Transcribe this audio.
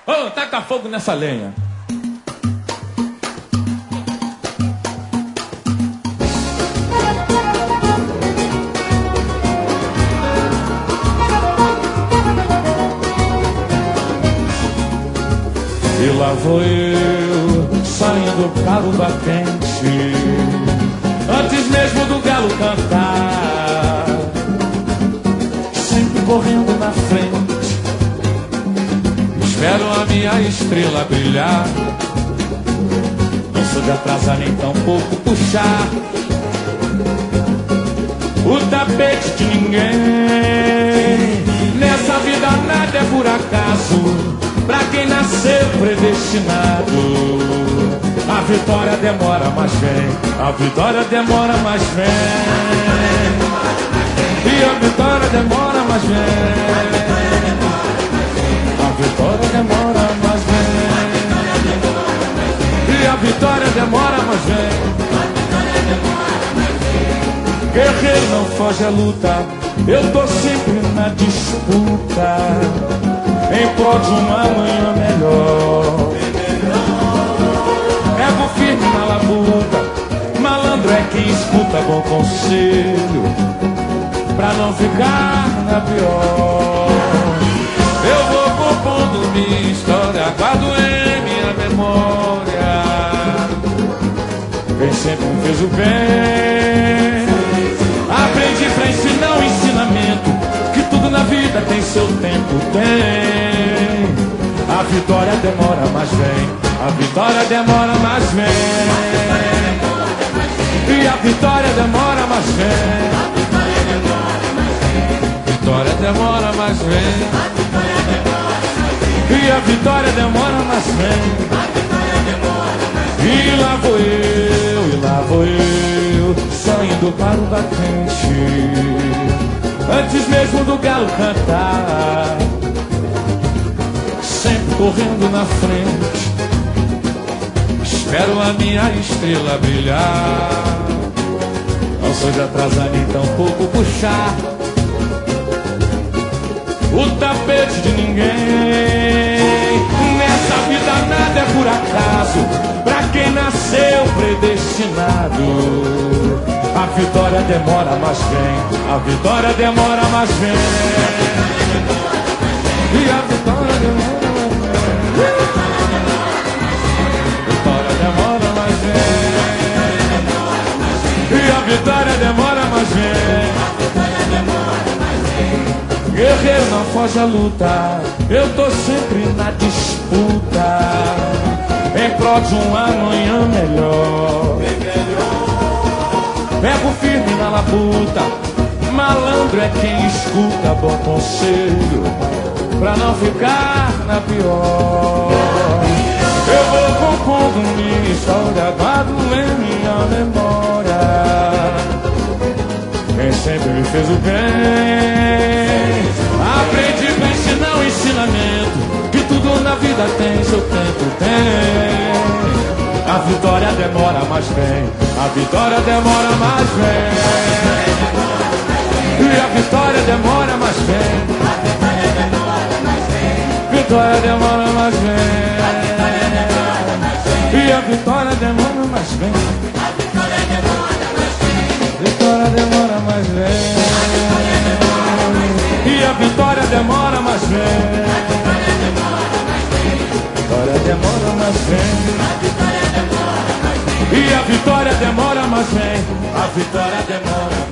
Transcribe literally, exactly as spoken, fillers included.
Ô, taca fogo nessa lenha. E lá vou eu, saindo para o batente, antes mesmo do galo cantar, sempre correndo na frente, espero a minha estrela brilhar, não sou de atrasar nem tão pouco puxar o tapete de ninguém. Nessa vida nada é por acaso, pra quem nasceu predestinado. A vitória demora, mas vem. A vitória demora, mas vem. E a vitória demora, mas vem. A vitória demora, mas vem. E a vitória demora, mas vem. Guerreiro não foge à luta, eu tô sempre na disputa, em prol de uma manhã melhor. Ego firme na labuta, malandro é quem escuta bom conselho, pra não ficar na pior. Eu vou compondo minha história, guardo em minha memória quem sempre me fez o bem. Aprendi pra ensinar o ensinamento, que tudo na vida tem seu tempo, tem. A vitória demora, mas vem. A vitória demora, mas vem. E a vitória demora, mas vem. A vitória demora, mas vem. E a vitória demora, mas vem. E lá vou eu, e lá vou eu, saindo para o batente, antes mesmo do galo cantar, sempre correndo na frente, espero a minha estrela brilhar, não sou de atrasar nem tão pouco puxar o tapete de ninguém. Nessa vida nada é por acaso, pra quem nasceu predestinado. A vitória demora, mas vem. A vitória demora, mas vem. E a vitória demora, mas vem. A vitória demora, mas vem. E a vitória demora, mas vem. Guerreiro não foge à luta, eu tô sempre na disputa, em prol de um amanhã melhor. Pego firme na labuta, malandro é quem escuta bom conselho, pra não ficar na pior. Eu vou compondo minha história, guardo em minha memória quem sempre me fez o bem. Aprendi pra ensinar o ensinamento, que tudo na vida tem seu tempo, tem. A vitória demora, mas vem. A vitória demora, mas vem. E a vitória demora, mas vem. Vitória demora, mas vem. E a vitória demora, mas vem. Vitória demora, mas vem. E a vitória demora, mas vem. Vitória demora, mas vem. E a vitória demora, mas vem. A vitória demora.